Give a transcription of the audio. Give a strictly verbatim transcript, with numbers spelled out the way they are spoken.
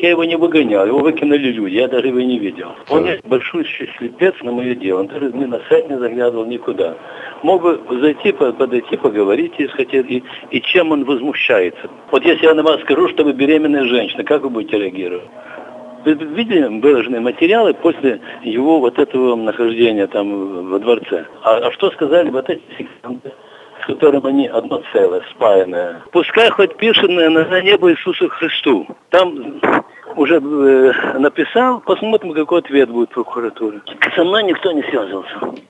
я его не выгонял, его выкинули люди, я даже его не видел. Он большой слепец на мое дело, он даже ни на сайт не заглядывал никуда. Мог бы зайти, подойти, поговорить, если хотел, и, и чем он возмущается. Вот если я на вас скажу, что вы беременная женщина, как вы будете реагировать? Вы видели выложенные материалы после его вот этого нахождения там во дворце? А, а что сказали вот эти сектанты, с которым они одно целое, спаянное? Пускай хоть пишет на, на небо Иисусу Христу. Там уже э, написал, посмотрим, какой ответ будет прокуратуры. Со мной никто не связывался.